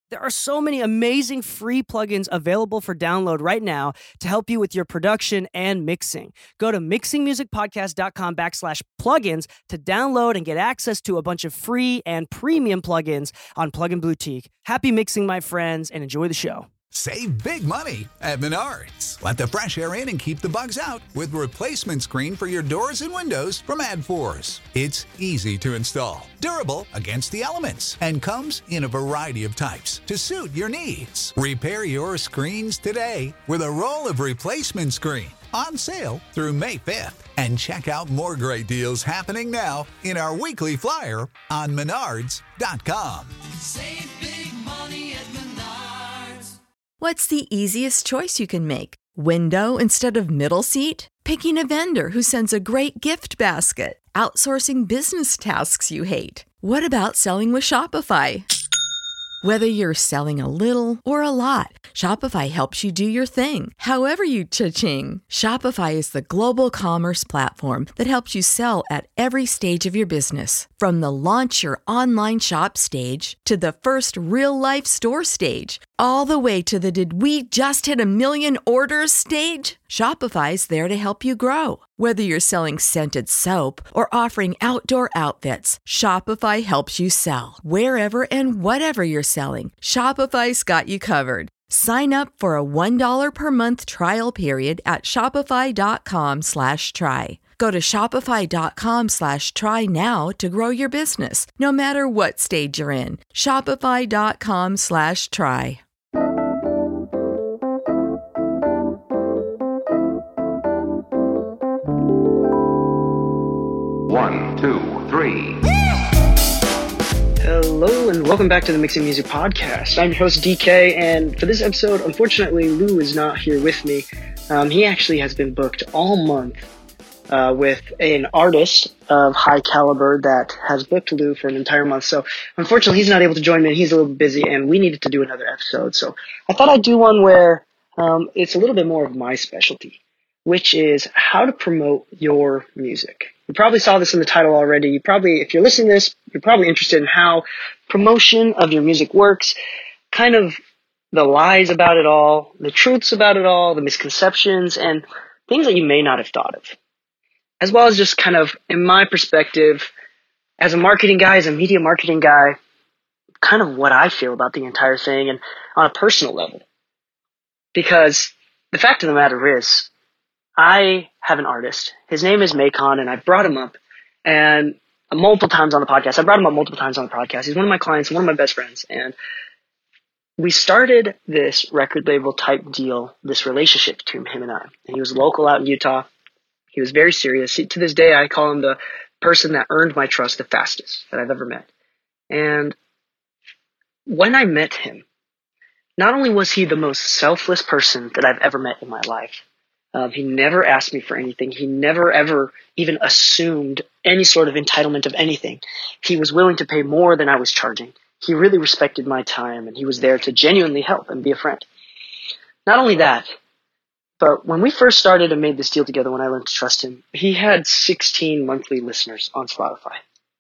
There are so many amazing free plugins available for download right now to help you with your production and mixing. Go to mixingmusicpodcast.com/plugins to download and get access to a bunch of free and premium plugins on Plugin Boutique. Happy mixing, my friends, and enjoy the show. Save big money at Menards. Let the fresh air in and keep the bugs out with replacement screen for your doors and windows from AdForce. It's easy to install, durable against the elements, and comes in a variety of types to suit your needs. Repair your screens today with a roll of replacement screen on sale through May 5th. And check out more great deals happening now in our weekly flyer on Menards.com. Save big money at Menards. What's the easiest choice you can make? Window instead of middle seat? Picking a vendor who sends a great gift basket? Outsourcing business tasks you hate? What about selling with Shopify? Whether you're selling a little or a lot, Shopify helps you do your thing, however you cha-ching. Shopify is the global commerce platform that helps you sell at every stage of your business. From the launch your online shop stage to the first real-life store stage, all the way to the did we just hit 1 million orders stage. Shopify's there to help you grow. Whether you're selling scented soap or offering outdoor outfits, Shopify helps you sell. Wherever and whatever you're selling, Shopify's got you covered. Sign up for a $1 per month trial period at shopify.com/try. Go to shopify.com/try now to grow your business, no matter what stage you're in. Shopify.com/try. One, two, three. Hello and welcome back to the Mixing Music Podcast. I'm your host DK, and for this episode, unfortunately, Lou is not here with me. He actually has been booked all month with an artist of high caliber that has booked Lou for an entire month. So unfortunately, he's not able to join me, and he's a little busy, and we needed to do another episode. So I thought I'd do one where it's a little bit more of my specialty, which is how to promote your music. You probably saw this in the title already. If you're listening to this, you're probably interested in how promotion of your music works, kind of the lies about it all, the truths about it all, the misconceptions, and things that you may not have thought of. As well as just kind of, in my perspective, as a marketing guy, as a media marketing guy, kind of what I feel about the entire thing and on a personal level. Because the fact of the matter is, I have an artist. His name is Macon, and I brought him up multiple times on the podcast. He's one of my clients, one of my best friends, and we started this record label type deal, this relationship between him and I. And he was local out in Utah. He was very serious. To this day, I call him the person that earned my trust the fastest that I've ever met. And when I met him, not only was he the most selfless person that I've ever met in my life, he never asked me for anything. He never, ever even assumed any sort of entitlement of anything. He was willing to pay more than I was charging. He really respected my time, and he was there to genuinely help and be a friend. Not only that, but when we first started and made this deal together, when I learned to trust him, he had 16 monthly listeners on Spotify.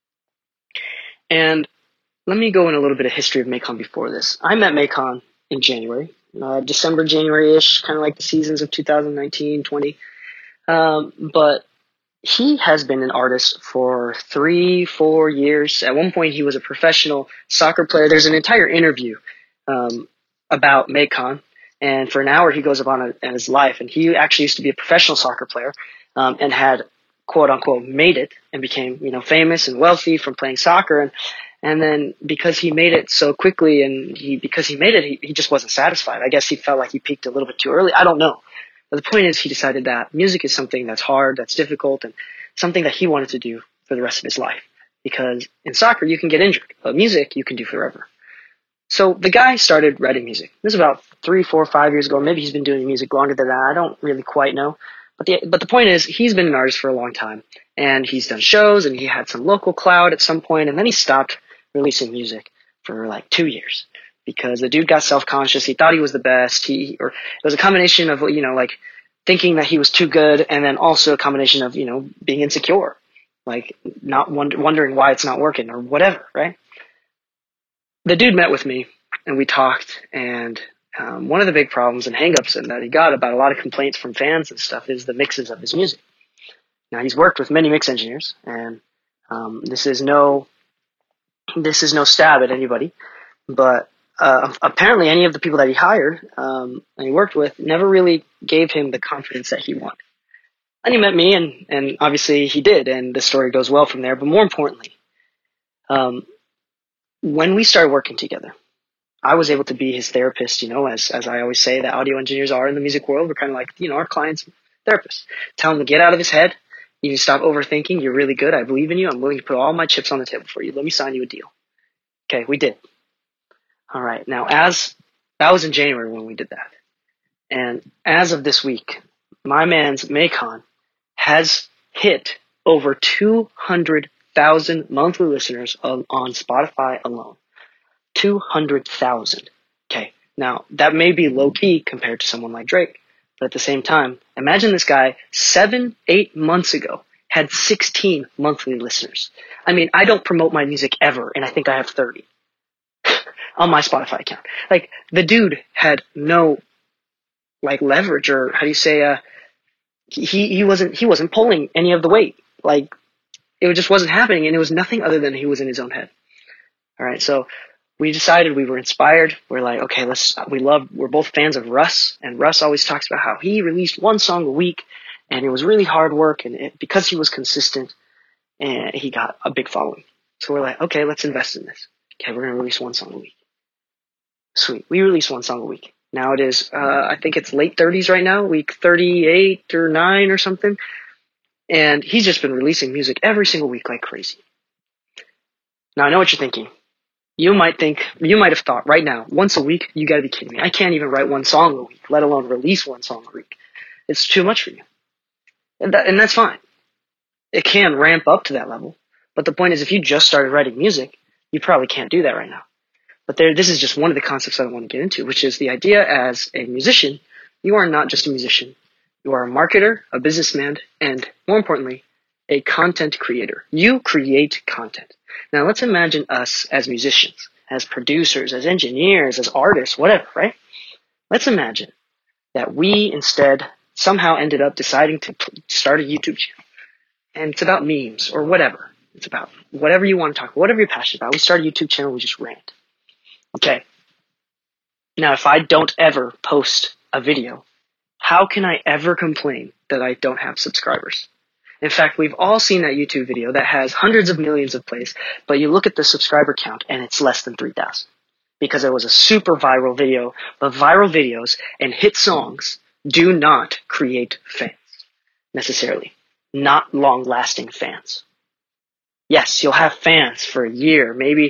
And let me go in a little bit of history of Macon before this. I met Macon in January. December, January-ish, kind of like the seasons of 2019, 20. But he has been an artist for 3-4 years. At one point, he was a professional soccer player. There's an entire interview about Macon, and for an hour, he goes on his life. And he actually used to be a professional soccer player and had, quote-unquote, made it and became, famous and wealthy from playing soccer. And then because he made it so quickly because he made it, he just wasn't satisfied. I guess he felt like he peaked a little bit too early. I don't know. But the point is he decided that music is something that's hard, that's difficult, and something that he wanted to do for the rest of his life. Because in soccer, you can get injured, but music you can do forever. So the guy started writing music. This is about 3, 4, 5 years ago. Maybe he's been doing music longer than that. I don't really quite know. But the point is, he's been an artist for a long time. And he's done shows, and he had some local clout at some point, and then he stopped releasing music for like 2 years because the dude got self-conscious. He thought he was the best. It was a combination of, thinking that he was too good, and then also a combination of, being insecure, like not wondering why it's not working or whatever, right? The dude met with me and we talked, and one of the big problems and hangups that he got about a lot of complaints from fans and stuff is the mixes of his music. Now, he's worked with many mix engineers, and this is no stab at anybody, but apparently any of the people that he hired and he worked with never really gave him the confidence that he wanted. And he met me, and obviously he did, and the story goes well from there. But more importantly, when we started working together, I was able to be his therapist, as I always say that audio engineers are in the music world. We're kind of like, our client's therapist. Tell him to get out of his head. You need to stop overthinking. You're really good. I believe in you. I'm willing to put all my chips on the table for you. Let me sign you a deal. Okay, we did. All right. Now, that was in January when we did that. And as of this week, my man's Macon has hit over 200,000 monthly listeners on Spotify alone. 200,000. Okay. Now, that may be low key compared to someone like Drake, but at the same time, imagine this guy 7-8 months ago had 16 monthly listeners. I mean, I don't promote my music ever, and I think I have 30 on my Spotify account. Like, the dude had no leverage, or how do you say, he wasn't pulling any of the weight. Like, it just wasn't happening, and it was nothing other than he was in his own head. All right, so we decided, we were inspired. We're like, okay, we're both fans of Russ, and Russ always talks about how he released one song a week, and it was really hard work, and because he was consistent, and he got a big following. So we're like, okay, let's invest in this. Okay, we're going to release one song a week. Sweet. We release one song a week. Now it is, I think it's late 30s right now, week 38 or 9 or something. And he's just been releasing music every single week like crazy. Now, I know what you're thinking. You might have thought right now, once a week, you gotta be kidding me. I can't even write one song a week, let alone release one song a week. It's too much for you. And that's fine. It can ramp up to that level. But the point is, if you just started writing music, you probably can't do that right now. But this is just one of the concepts I want to get into, which is the idea as a musician, you are not just a musician. You are a marketer, a businessman, and more importantly, a content creator. You create content. Now let's imagine us as musicians, as producers, as engineers, as artists, whatever, right? Let's imagine that we instead somehow ended up deciding to start a YouTube channel. And it's about memes or whatever. It's about whatever you want to talk about, whatever you're passionate about. We start a YouTube channel, we just rant. Okay. Now, if I don't ever post a video, how can I ever complain that I don't have subscribers? In fact, we've all seen that YouTube video that has hundreds of millions of plays, but you look at the subscriber count and it's less than 3,000 because it was a super viral video. But viral videos and hit songs do not create fans necessarily, not long-lasting fans. Yes, you'll have fans for a year. Maybe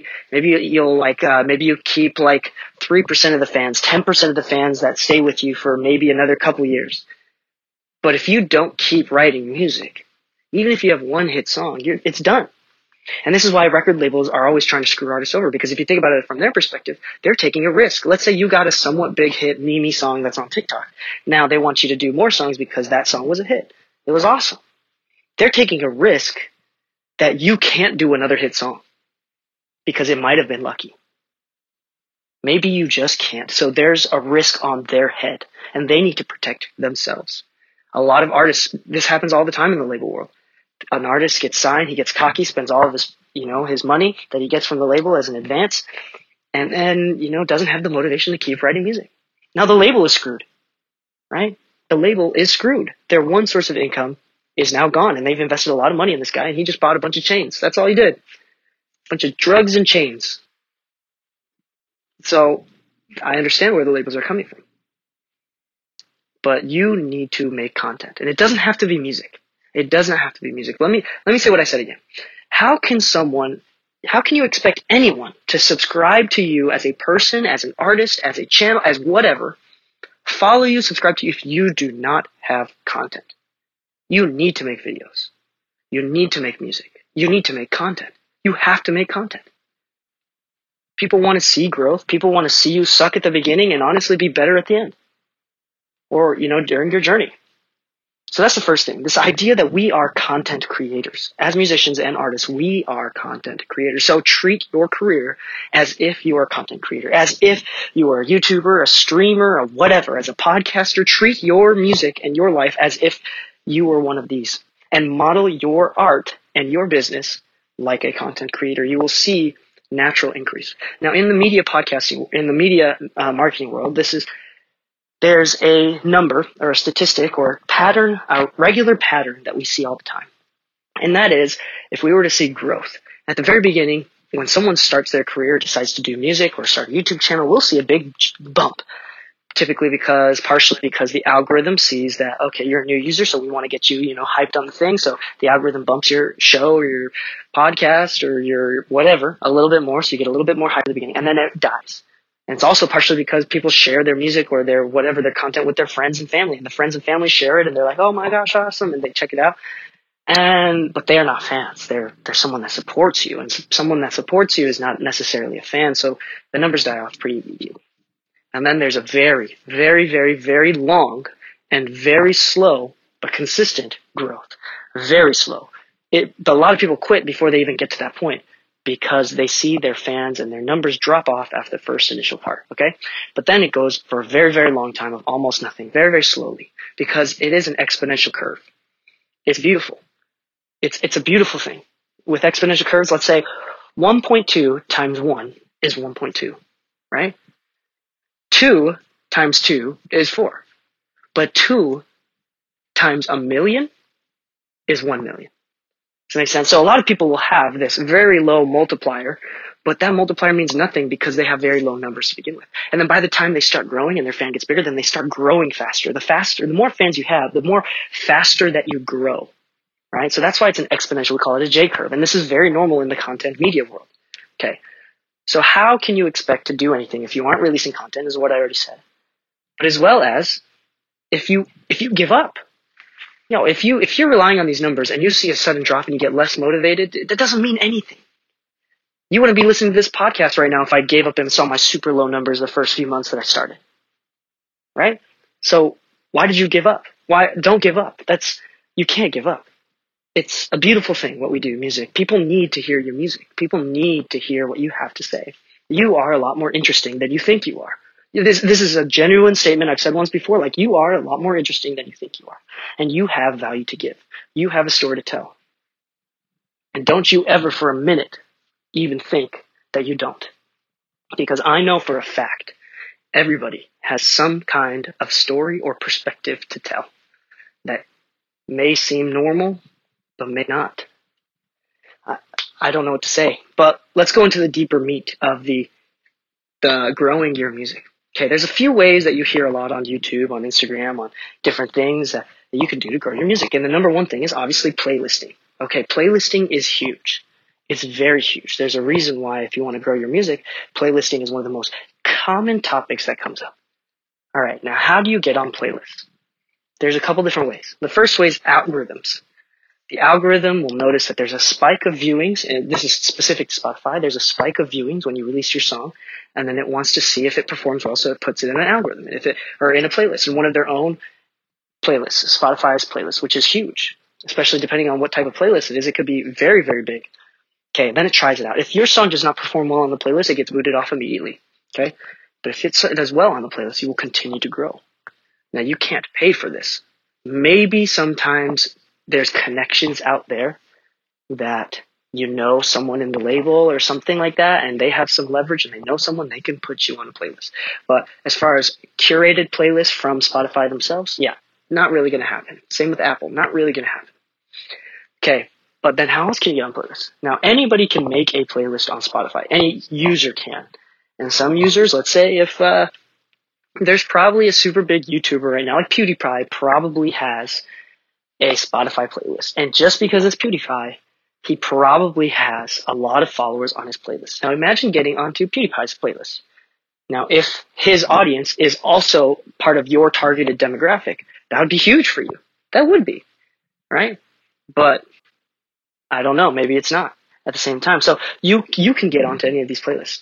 you keep 3% of the fans, 10% of the fans that stay with you for maybe another couple years. But if you don't keep writing music, even if you have one hit song, it's done. And this is why record labels are always trying to screw artists over, because if you think about it from their perspective, they're taking a risk. Let's say you got a somewhat big hit meme song that's on TikTok. Now they want you to do more songs because that song was a hit. It was awesome. They're taking a risk that you can't do another hit song because it might have been lucky. Maybe you just can't. So there's a risk on their head, and they need to protect themselves. A lot of artists, this happens all the time in the label world. An artist gets signed, he gets cocky, spends all of his money that he gets from the label as an advance, and then, doesn't have the motivation to keep writing music. Now the label is screwed, right? The label is screwed. Their one source of income is now gone, and they've invested a lot of money in this guy, and he just bought a bunch of chains. That's all he did. A bunch of drugs and chains. So I understand where the labels are coming from. But you need to make content, and it doesn't have to be music. It does not have to be music. Let me say what I said again. How can you expect anyone to subscribe to you as a person, as an artist, as a channel, as whatever, follow you, subscribe to you if you do not have content? You need to make videos. You need to make music. You need to make content. You have to make content. People want to see growth. People want to see you suck at the beginning and honestly be better at the end. Or, during your journey. So that's the first thing. This idea that we are content creators. As musicians and artists, we are content creators. So treat your career as if you are a content creator, as if you are a YouTuber, a streamer, or whatever. As a podcaster, treat your music and your life as if you were one of these, and model your art and your business like a content creator. You will see natural increase. Now, in the media podcasting, in the media marketing world, there's a number or a statistic or pattern, a regular pattern that we see all the time. And that is, if we were to see growth at the very beginning, when someone starts their career, decides to do music or start a YouTube channel, we'll see a big bump. Typically partially because the algorithm sees that, okay, you're a new user, so we want to get you, hyped on the thing. So the algorithm bumps your show or your podcast or your whatever a little bit more. So you get a little bit more hype at the beginning, and then it dies. And it's also partially because people share their music or their content with their friends and family, and the friends and family share it, and they're like, "Oh my gosh, awesome!" and they check it out. But they are not fans. They're someone that supports you, and someone that supports you is not necessarily a fan. So the numbers die off pretty immediately. And then there's a very, very, very, very long and very slow but consistent growth. Very slow. A lot of people quit before they even get to that point, because they see their fans and their numbers drop off after the first initial part, okay? But then it goes for a very, very long time of almost nothing, very, very slowly, because it is an exponential curve. It's beautiful. It's a beautiful thing. With exponential curves, let's say 1.2 times 1 is 1.2, right? 2 times 2 is 4. But 2 times 1,000,000 is 1,000,000. Does that make sense? So a lot of people will have this very low multiplier, but that multiplier means nothing because they have very low numbers to begin with. And then by the time they start growing and their fan gets bigger, then they start growing faster. The more fans you have, the more faster that you grow, right? So that's why it's an exponential. We call it a J curve. And this is very normal in the content media world. Okay. So how can you expect to do anything if you aren't releasing content, is what I already said. But as well as if you give up. If you're relying on these numbers and you see a sudden drop and you get less motivated, that doesn't mean anything. You wouldn't be listening to this podcast right now if I gave up and saw my super low numbers the first few months that I started. Right? So why did you give up? Why don't give up? You can't give up. It's a beautiful thing what we do, music. People need to hear your music. People need to hear what you have to say. You are a lot more interesting than you think you are. This is a genuine statement I've said once before. Like, you are a lot more interesting than you think you are. And you have value to give. You have a story to tell. And don't you ever for a minute even think that you don't. Because I know for a fact everybody has some kind of story or perspective to tell that may seem normal, but may not. I don't know what to say. But let's go into the deeper meat of the growing your music. Okay, there's a few ways that you hear a lot on YouTube, on Instagram, on different things that you can do to grow your music. And the number one thing is obviously playlisting. Okay, playlisting is huge. It's very huge. There's a reason why, if you want to grow your music, playlisting is one of the most common topics that comes up. All right, now how do you get on playlists? There's a couple different ways. The first way is algorithms. The algorithm will notice that there's a spike of viewings, and this is specific to Spotify. There's a spike of viewings when you release your song, and then it wants to see if it performs well, so it puts it in an algorithm, or in a playlist, in one of their own playlists, Spotify's playlist, which is huge, especially depending on what type of playlist it is. It could be very, very big. Okay, then it tries it out. If your song does not perform well on the playlist, it gets booted off immediately. Okay, but if it does well on the playlist, you will continue to grow. Now, you can't pay for this. Maybe sometimes there's connections out there that someone in the label or something like that, and they have some leverage and they know someone, they can put you on a playlist. But as far as curated playlists from Spotify themselves, yeah, not really going to happen. Same with Apple, not really going to happen. Okay, but then how else can you get on playlists? Now, anybody can make a playlist on Spotify. Any user can. And some users, let's say if there's probably a super big YouTuber right now, like PewDiePie probably has a Spotify playlist. And just because it's PewDiePie, he probably has a lot of followers on his playlist. Now imagine getting onto PewDiePie's playlist. Now, if his audience is also part of your targeted demographic, that would be huge for you. That would be, right? But I don't know. Maybe it's not at the same time. So you can get onto any of these playlists.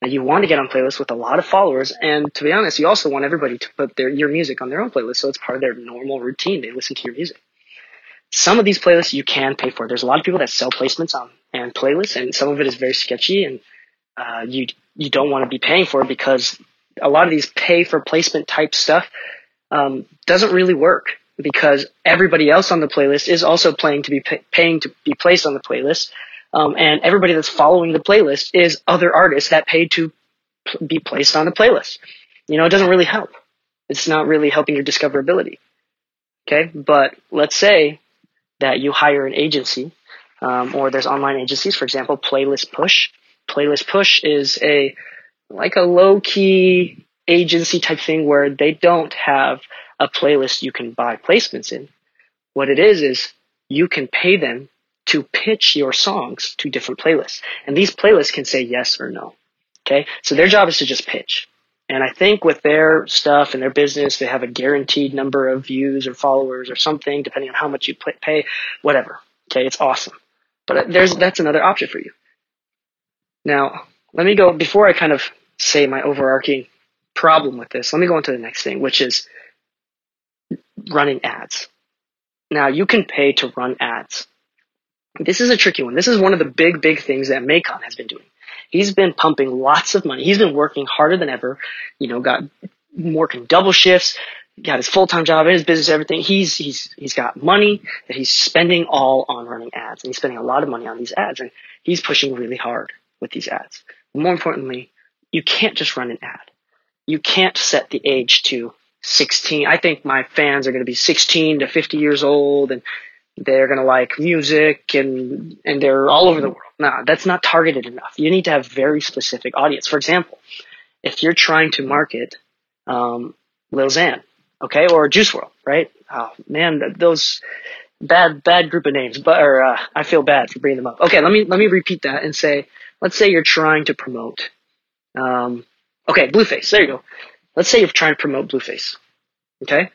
Now, you want to get on playlists with a lot of followers, and to be honest, you also want everybody to put your music on their own playlist, so it's part of their normal routine. They listen to your music. Some of these playlists you can pay for. There's a lot of people that sell placements on and playlists, and some of it is very sketchy, and you don't want to be paying for it because a lot of these pay for placement type stuff doesn't really work, because everybody else on the playlist is also paying to be placed on the playlist. And everybody that's following the playlist is other artists that paid to be placed on the playlist. It doesn't really help. It's not really helping your discoverability. Okay. But let's say that you hire an agency, or there's online agencies, for example, Playlist Push. Playlist Push is like a low key agency type thing where they don't have a playlist you can buy placements in. What it is you can pay them to pitch your songs to different playlists. And these playlists can say yes or no. Okay. So their job is to just pitch. And I think with their stuff and their business, they have a guaranteed number of views or followers or something, depending on how much you pay, whatever. Okay. It's awesome. But that's another option for you. Now, let me go, before I kind of say my overarching problem with this, let me go on to the next thing, which is running ads. Now, you can pay to run ads. This is a tricky one. This is one of the big things that Macon has been doing. He's been pumping lots of money. He's been working harder than ever, got working double shifts, got his full-time job, his business, everything. He's got money that he's spending all on running ads, and he's spending a lot of money on these ads, and he's pushing really hard with these ads. More importantly, you can't just run an ad. You can't set the age to 16. I think my fans are going to be 16 to 50 years old, and they're going to like music, and they're all over the world. No, that's not targeted enough. You need to have very specific audience. For example, if you're trying to market Lil Xan, okay, or Juice WRLD, right? Oh man, those bad group of names. I feel bad for bringing them up. Okay, let me repeat that and say, let's say you're trying to promote, Blueface. There you go. Let's say you're trying to promote Blueface. Okay.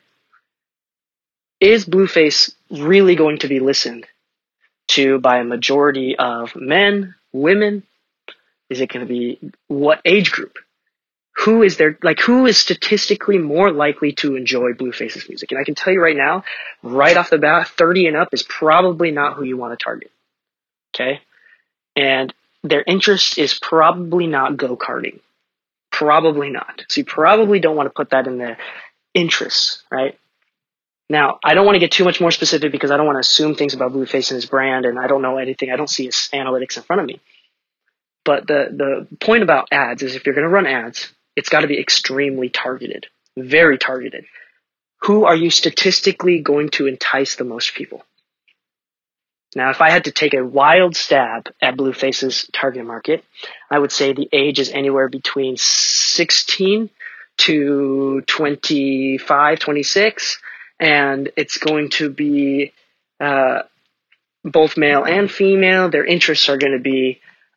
Is Blueface really going to be listened to by a majority of men, women? Is it going to be what age group? Who is statistically more likely to enjoy Blueface's music? And I can tell you right now, right off the bat, 30 and up is probably not who you want to target. Okay. And their interest is probably not go-karting. Probably not. So you probably don't want to put that in their interests, right? Now, I don't want to get too much more specific because I don't want to assume things about Blueface and his brand, and I don't know anything. I don't see his analytics in front of me. But the point about ads is if you're going to run ads, it's got to be extremely targeted, very targeted. Who are you statistically going to entice the most people? Now, if I had to take a wild stab at Blueface's target market, I would say the age is anywhere between 16 to 25, 26. And it's going to be both male and female. Their interests are going to be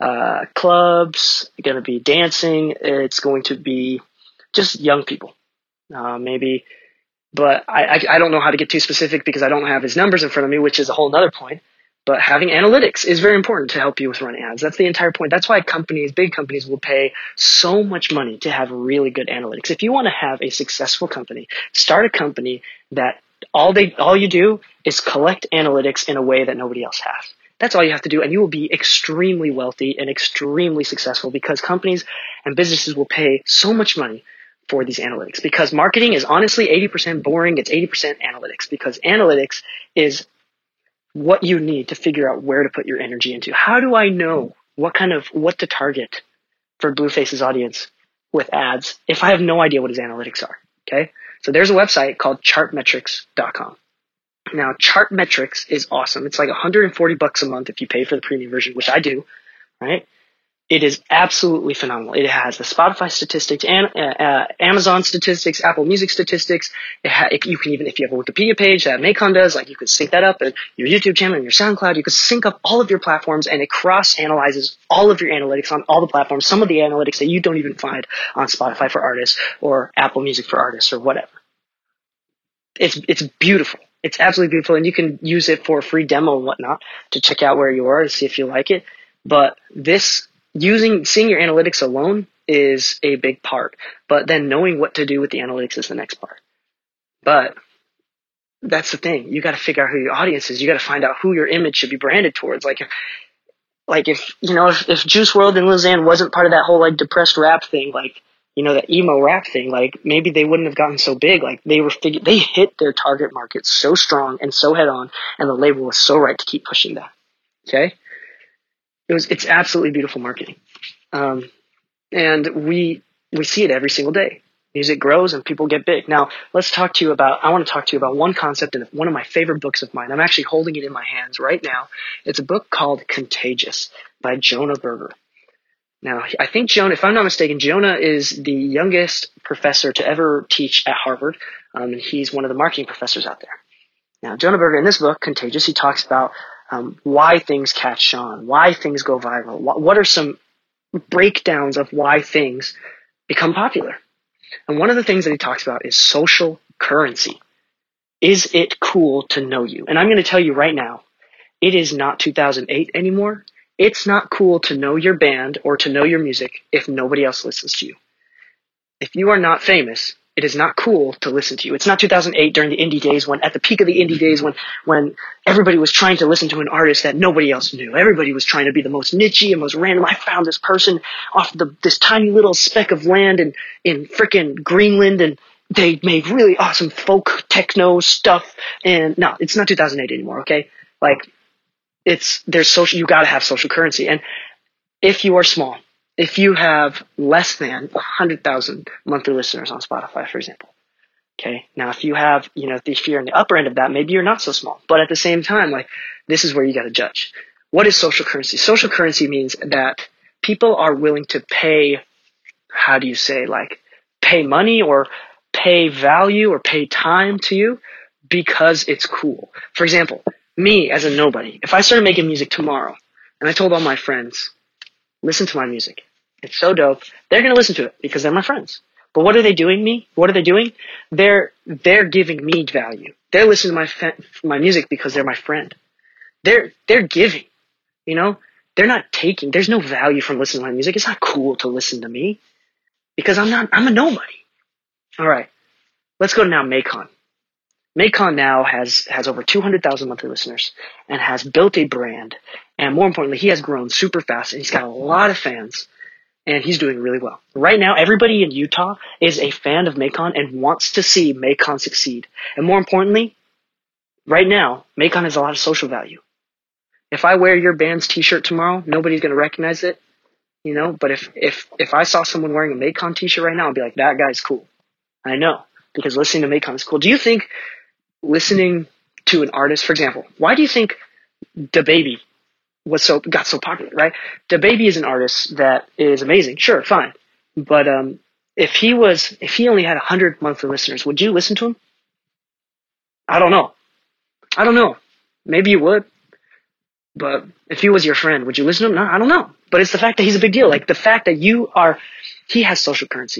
clubs, going to be dancing. It's going to be just young people, maybe. But I don't know how to get too specific because I don't have his numbers in front of me, which is a whole nother point. But having analytics is very important to help you with running ads. That's the entire point. That's why big companies will pay so much money to have really good analytics. If you want to have a successful company, start a company that all you do is collect analytics in a way that nobody else has. That's all you have to do, and you will be extremely wealthy and extremely successful because companies and businesses will pay so much money for these analytics. Because marketing is honestly 80% boring. It's 80% analytics, because analytics is what you need to figure out where to put your energy into. How do I know what to target for Blueface's audience with ads if I have no idea what his analytics are? Okay. So there's a website called chartmetrics.com. Now, Chartmetrics is awesome. It's like $140 a month if you pay for the premium version, which I do, right? It is absolutely phenomenal. It has the Spotify statistics, and Amazon statistics, Apple Music statistics. You can even, if you have a Wikipedia page that Macon does, like you could sync that up, and your YouTube channel and your SoundCloud, you could sync up all of your platforms, and it cross-analyzes all of your analytics on all the platforms, some of the analytics that you don't even find on Spotify for artists or Apple Music for artists or whatever. It's beautiful. It's absolutely beautiful, and you can use it for a free demo and whatnot to check out where you are and see if you like it. But seeing your analytics alone is a big part, but then knowing what to do with the analytics is the next part. But that's the thing. You got to figure out who your audience is. You got to find out who your image should be branded towards. Like if Juice WRLD and Lil Xan wasn't part of that whole like depressed rap thing, like, that emo rap thing, like maybe they wouldn't have gotten so big. Like they hit their target market so strong and so head on, and the label was so right to keep pushing that. Okay. It's absolutely beautiful marketing. And we see it every single day. Music grows and people get big. Now, I want to talk to you about one concept in one of my favorite books of mine. I'm actually holding it in my hands right now. It's a book called Contagious by Jonah Berger. Now, I think Jonah, if I'm not mistaken, Jonah is the youngest professor to ever teach at Harvard. And he's one of the marketing professors out there. Now, Jonah Berger, in this book, Contagious, he talks about why things catch on, why things go viral. What are some breakdowns of why things become popular? And one of the things that he talks about is social currency. Is it cool to know you? And I'm going to tell you right now, it is not 2008 anymore. It's not cool to know your band or to know your music if nobody else listens to you. If you are not famous, it is not cool to listen to you. It's not 2008 during the indie days at the peak of the indie days when everybody was trying to listen to an artist that nobody else knew. Everybody was trying to be the most niche and most random. I found this person off this tiny little speck of land in frickin' Greenland, and they made really awesome folk techno stuff. And no, it's not 2008 anymore. Okay. Like you gotta have social currency. And if you are small, if you have less than 100,000 monthly listeners on Spotify, for example, okay. Now, if you have, if you're in the upper end of that, maybe you're not so small. But at the same time, like, this is where you got to judge. What is social currency? Social currency means that people are willing to pay. How do you say, like, pay money or pay value or pay time to you because it's cool. For example, me as a nobody, if I started making music tomorrow and I told all my friends, listen to my music, it's so dope, they're going to listen to it because they're my friends. But what are they doing What are they doing? They're giving me value. They're listening to my music because they're my friend. They're giving, they're not taking. There's no value from listening to my music. It's not cool to listen to me because I'm a nobody. All right. Let's go to now Maycon. Maycon now has over 200,000 monthly listeners and has built a brand. And more importantly, he has grown super fast and he's got a lot of fans and he's doing really well. Right now, everybody in Utah is a fan of Maycon and wants to see Maycon succeed. And more importantly, right now, Maycon has a lot of social value. If I wear your band's t-shirt tomorrow, nobody's going to recognize it, but if I saw someone wearing a Maycon t-shirt right now, I'd be like, that guy's cool. I know, because listening to Maycon is cool. Do you think listening to an artist, for example, why do you think DaBaby got so popular, right? DaBaby is an artist that is amazing. Sure, fine. But if he only had 100 monthly listeners, would you listen to him? I don't know. Maybe you would. But if he was your friend, would you listen to him? No, I don't know. But it's the fact that he's a big deal. Like the fact that he has social currency.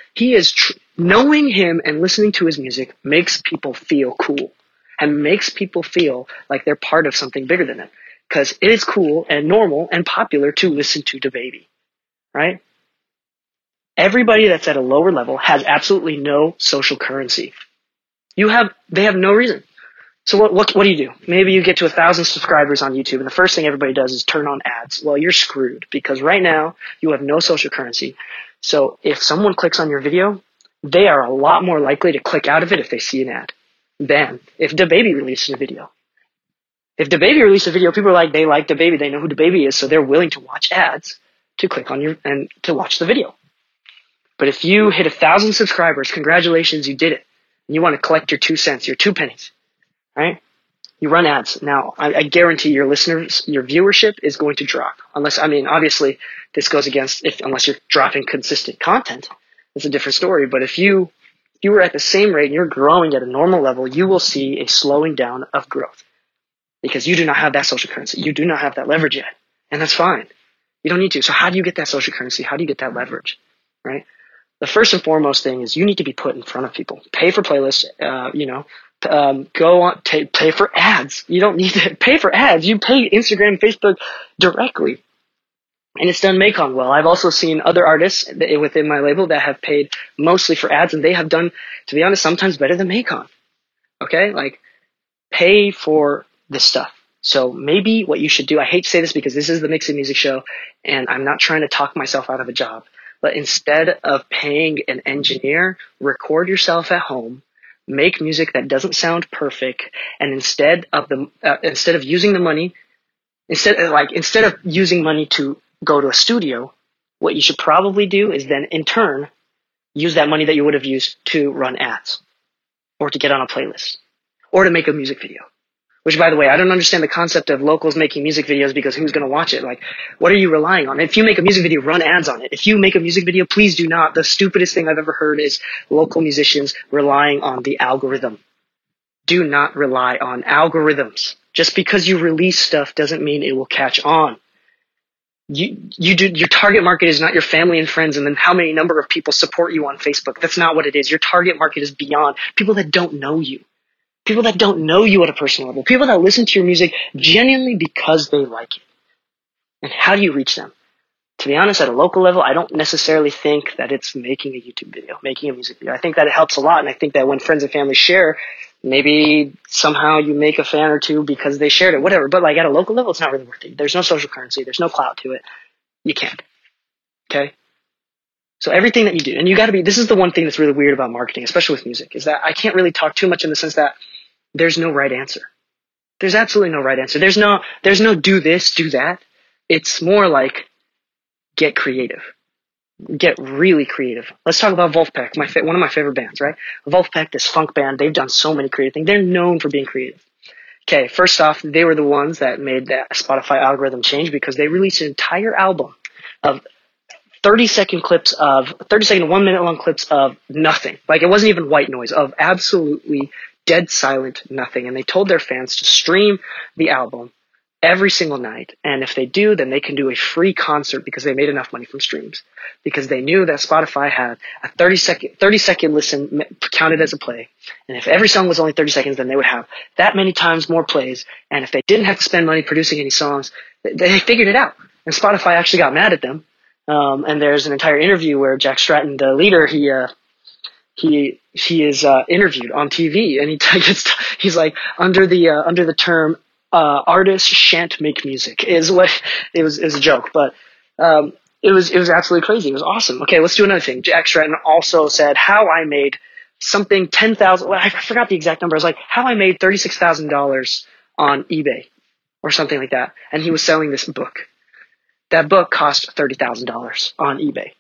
Knowing him and listening to his music makes people feel cool and makes people feel like they're part of something bigger than them. Because it is cool and normal and popular to listen to DaBaby, right? Everybody that's at a lower level has absolutely no social currency. They have no reason. So what do you do? Maybe you get to 1,000 subscribers on YouTube and the first thing everybody does is turn on ads. Well, you're screwed because right now you have no social currency. So if someone clicks on your video, they are a lot more likely to click out of it if they see an ad than if DaBaby releases a video. If DaBaby releases a video, people are like, they like DaBaby, they know who DaBaby is, so they're willing to watch ads to click on and to watch the video. But if you hit 1,000 subscribers, congratulations, you did it. And you want to collect your 2 cents, your 2 pennies. Right? You run ads. Now, I guarantee your listeners, your viewership is going to drop. Obviously, this goes against unless you're dropping consistent content. It's a different story. But if you were at the same rate and you're growing at a normal level, you will see a slowing down of growth because you do not have that social currency. You do not have that leverage yet. And that's fine. You don't need to. So how do you get that social currency? How do you get that leverage? Right? The first and foremost thing is you need to be put in front of people. Pay for playlists, go on, pay for ads. You don't need to pay for ads. You pay Instagram, Facebook directly. and it's done Macon well. I've also seen other artists within my label that have paid mostly for ads, and they have done, to be honest, sometimes better than Macon. Okay? Like, pay for this stuff. So maybe what you should do, I hate to say this because this is the Mixing Music Show, and I'm not trying to talk myself out of a job, but instead of paying an engineer, record yourself at home, make music that doesn't sound perfect, and instead of using the money, instead of using money to go to a studio, what you should probably do is then in turn use that money that you would have used to run ads or to get on a playlist or to make a music video. Which, by the way, I don't understand the concept of locals making music videos because who's going to watch it? Like, what are you relying on? If you make a music video, run ads on it. If you make a music video, please do not. The stupidest thing I've ever heard is local musicians relying on the algorithm. Do not rely on algorithms. Just because you release stuff doesn't mean it will catch on. Your target market is not your family and friends and then how many number of people support you on Facebook. That's not what it is. Your target market is beyond people that don't know you. People that don't know you at a personal level. People that listen to your music genuinely because they like it. And how do you reach them? To be honest, at a local level, I don't necessarily think that it's making a YouTube video, making a music video. I think that it helps a lot. And I think that when friends and family share, maybe somehow you make a fan or two because they shared it, whatever. But like at a local level, it's not really worth it. There's no social currency. There's no clout to it. You can't. Okay? So everything that you do, and you got to be, this is the one thing that's really weird about marketing, especially with music, is that I can't really talk too much in the sense that there's no right answer. There's absolutely no right answer. There's no do this, do that. It's more like get creative. Get really creative. Let's talk about Wolfpack, one of my favorite bands, right? Wolfpack, this funk band, they've done so many creative things. They're known for being creative. Okay, first off, they were the ones that made that Spotify algorithm change because they released an entire album of 30-second clips of 30-second to 1 minute long clips of nothing. Like it wasn't even white noise, of absolutely dead silent nothing. And they told their fans to stream the album every single night. And if they do, then they can do a free concert because they made enough money from streams. Because they knew that Spotify had a 30-second listen counted as a play. And if every song was only 30 seconds, then they would have that many times more plays. And if they didn't have to spend money producing any songs, they figured it out. And Spotify actually got mad at them. And there's an entire interview where Jack Stratton, the leader, he is interviewed on TV, and he's like under the term artists shan't make music is what it was a joke, but it was absolutely crazy. It was awesome. Okay, let's do another thing. Jack Stratton also said how I made something 10,000. I forgot the exact number. It was like how I made $36,000 on eBay or something like that, and he was selling this book. That book cost $30,000 on eBay.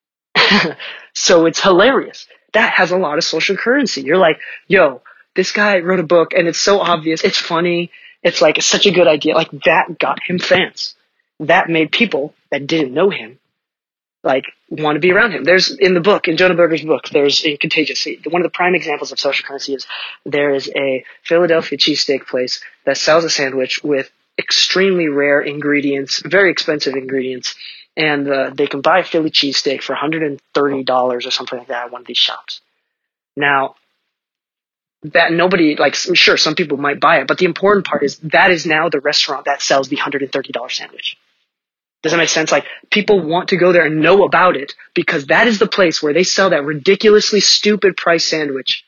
So it's hilarious. That has a lot of social currency. You're like, yo, this guy wrote a book and it's so obvious. It's funny. It's like, it's such a good idea. Like that got him fans. That made people that didn't know him like want to be around him. There's in the book, in Jonah Berger's book, there's in Contagious. One of the prime examples of social currency is there is a Philadelphia cheesesteak place that sells a sandwich with extremely rare ingredients, very expensive ingredients. And they can buy a Philly cheesesteak for $130 or something like that at one of these shops. Now, that nobody, like, sure, some people might buy it, but the important part is that is now the restaurant that sells the $130 sandwich. Does that make sense? Like, people want to go there and know about it because that is the place where they sell that ridiculously stupid price sandwich.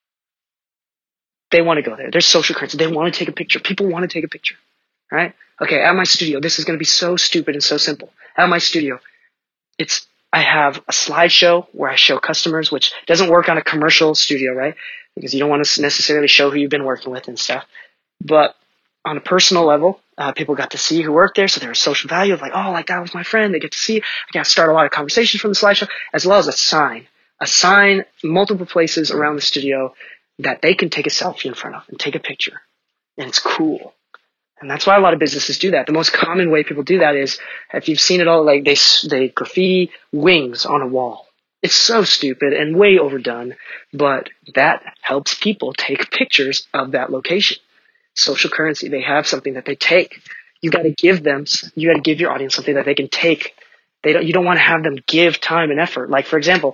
They want to go there. There's social currency. They want to take a picture. People want to take a picture, right? Okay, at my studio, this is going to be so stupid and so simple. At my studio, I have a slideshow where I show customers, which doesn't work on a commercial studio, right? Because you don't want to necessarily show who you've been working with and stuff. But on a personal level, people got to see who worked there, so there was social value of like, oh, like that was my friend. They get to see. I got to start a lot of conversations from the slideshow, as well as a sign multiple places around the studio that they can take a selfie in front of and take a picture, and it's cool. And that's why a lot of businesses do that. The most common way people do that is, if you've seen it all, like they graffiti wings on a wall. It's so stupid and way overdone, but that helps people take pictures of that location. Social currency, they have something that they take. You got to give your audience something that they can take. You don't want to have them give time and effort. Like, for example,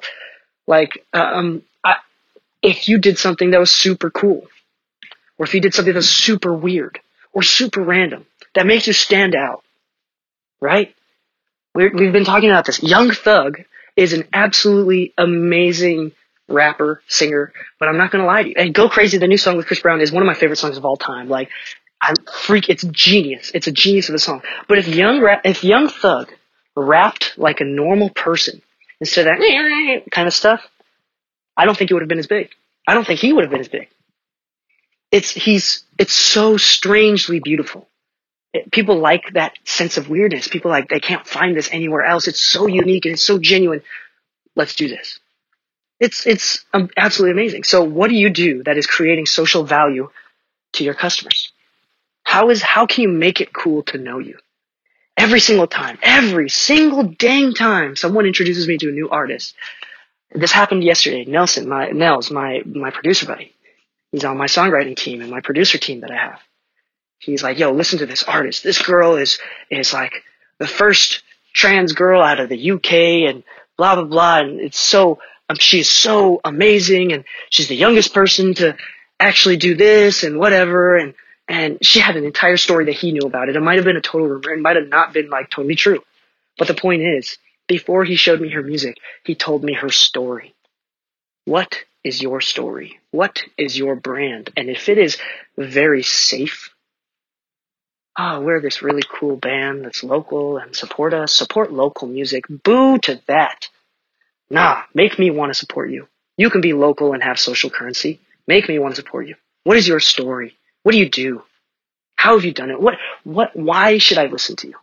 if you did something that was super cool, or if you did something that was super weird, or super random, that makes you stand out, right? We've been talking about this. Young Thug is an absolutely amazing rapper, singer, but I'm not going to lie to you. And Go Crazy, the new song with Chris Brown, is one of my favorite songs of all time. Like, it's genius. It's a genius of a song. But if Young Thug rapped like a normal person instead of that kind of stuff, I don't think it would have been as big. I don't think he would have been as big. It's so strangely beautiful. People like that sense of weirdness. People like, they can't find this anywhere else. It's so unique and it's so genuine. Let's do this. It's absolutely amazing. So what do you do that is creating social value to your customers? How can you make it cool to know you? Every single single dang time someone introduces me to a new artist. This happened yesterday. Nels, my producer buddy. He's on my songwriting team and my producer team that I have. He's like, yo, listen to this artist. This girl is like the first trans girl out of the UK and blah, blah, blah. And it's so, she's so amazing. And she's the youngest person to actually do this and whatever. And she had an entire story that he knew about it. It might have been a total rumor. It might have not been like totally true. But the point is, before he showed me her music, he told me her story. What is your story? What is your brand? And if it is very safe, we're this really cool band that's local and support us, support local music. Boo to that. Nah, make me want to support you. You can be local and have social currency. Make me want to support you. What is your story? What do you do? How have you done it? Why should I listen to you?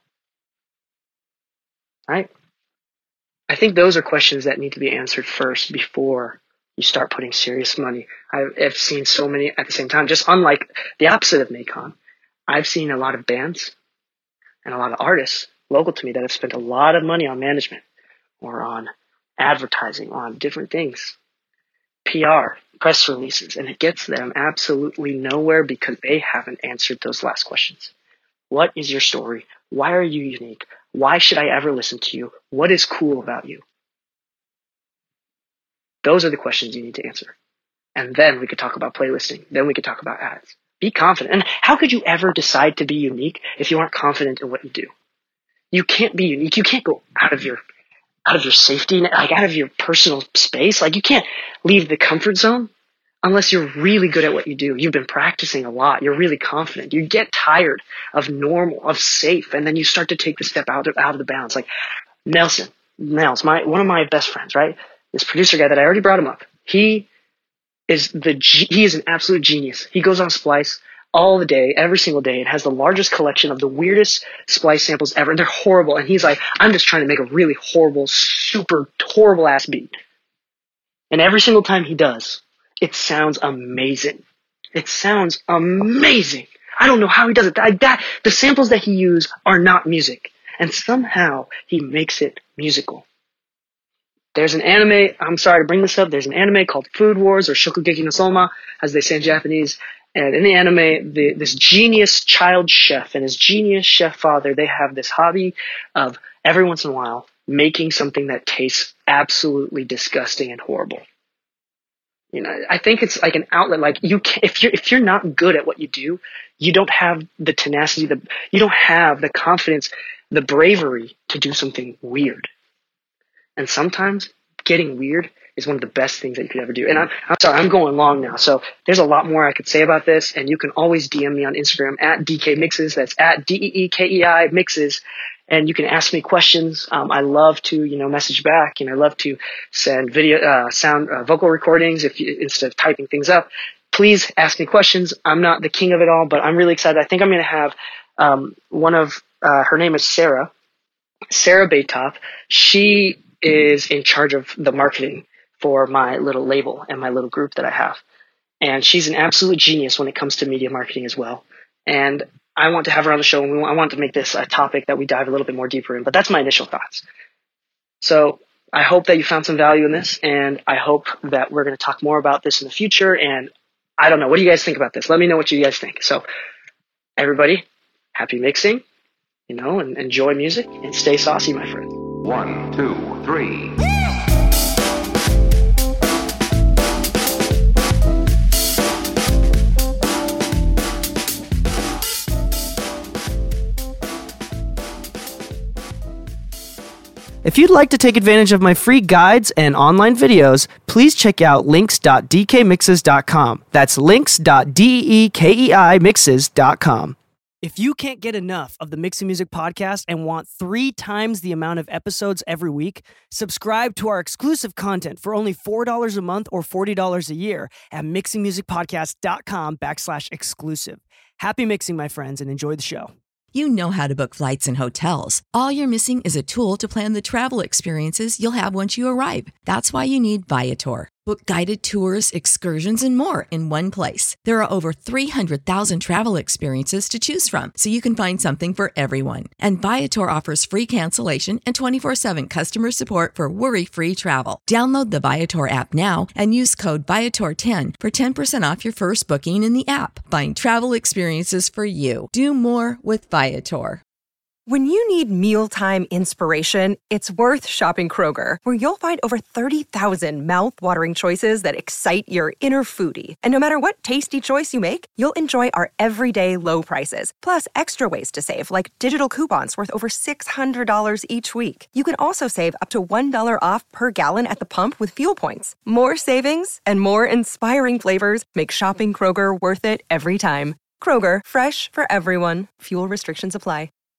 Right? I think those are questions that need to be answered first before you start putting serious money. I've seen so many at the same time, just unlike the opposite of Nacon. I've seen a lot of bands and a lot of artists local to me that have spent a lot of money on management or on advertising, on different things, PR, press releases, and it gets them absolutely nowhere because they haven't answered those last questions. What is your story? Why are you unique? Why should I ever listen to you? What is cool about you? Those are the questions you need to answer. And then we could talk about playlisting. Then we could talk about ads. Be confident. And how could you ever decide to be unique if you aren't confident in what you do? You can't be unique. You can't go out of your safety net, like out of your personal space. Like you can't leave the comfort zone unless you're really good at what you do. You've been practicing a lot. You're really confident. You get tired of normal, of safe, and then you start to take the step out of the bounds. Like Nels, one of my best friends, right? This producer guy that I already brought him up. He is an absolute genius. He goes on Splice all the day, every single day, and has the largest collection of the weirdest Splice samples ever. And they're horrible. And he's like, I'm just trying to make a really horrible, super horrible ass beat. And every single time he does, it sounds amazing. It sounds amazing. I don't know how he does it. The samples that he uses are not music. And somehow he makes it musical. There's an anime, I'm sorry to bring this up, there's an anime called Food Wars or Shokugeki no Soma, as they say in Japanese. And in the anime, this genius child chef and his genius chef father, they have this hobby of every once in a while making something that tastes absolutely disgusting and horrible. You know, I think it's like an outlet. Like if you're not good at what you do, you don't have the tenacity, you don't have the confidence, the bravery to do something weird. And sometimes getting weird is one of the best things that you could ever do. And I'm sorry, I'm going long now. So there's a lot more I could say about this. And you can always DM me on Instagram at DK Mixes. That's at DEEKEI Mixes. And you can ask me questions. I love to, message back. I love to send vocal recordings instead of typing things up. Please ask me questions. I'm not the king of it all, but I'm really excited. I think I'm going to have her name is Sarah Baytop. She is in charge of the marketing for my little label and my little group that I have. And she's an absolute genius when it comes to media marketing as well. And I want to have her on the show, and I want to make this a topic that we dive a little bit more deeper in. But that's my initial thoughts. So I hope that you found some value in this, and I hope that we're going to talk more about this in the future. And I don't know. What do you guys think about this? Let me know what you guys think. So everybody, happy mixing, and enjoy music, and stay saucy, my friend. 1, 2, 3. you'd like to take advantage of my free guides and online videos, please check out links.dkmixes.com. That's links.dekeimixes.com. If you can't get enough of the Mixing Music podcast and want 3 times the amount of episodes every week, subscribe to our exclusive content for only $4 a month or $40 a year at mixingmusicpodcast.com/exclusive. Happy mixing, my friends, and enjoy the show. You know how to book flights and hotels. All you're missing is a tool to plan the travel experiences you'll have once you arrive. That's why you need Viator. Book guided tours, excursions, and more in one place. There are over 300,000 travel experiences to choose from, so you can find something for everyone. And Viator offers free cancellation and 24/7 customer support for worry-free travel. Download the Viator app now and use code Viator10 for 10% off your first booking in the app. Find travel experiences for you. Do more with Viator. When you need mealtime inspiration, it's worth shopping Kroger, where you'll find over 30,000 mouth-watering choices that excite your inner foodie. And no matter what tasty choice you make, you'll enjoy our everyday low prices, plus extra ways to save, like digital coupons worth over $600 each week. You can also save up to $1 off per gallon at the pump with fuel points. More savings and more inspiring flavors make shopping Kroger worth it every time. Kroger, fresh for everyone. Fuel restrictions apply.